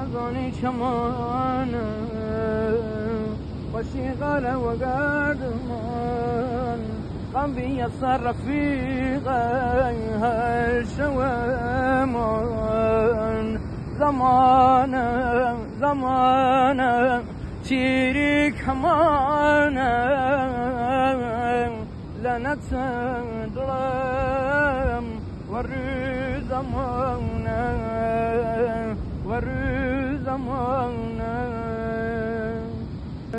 خزانی چمانه خوشی غله و گردمان غم بیا سر رفیقه هر شومان زمانه تیری کمانه لعنت دلم ور زمانه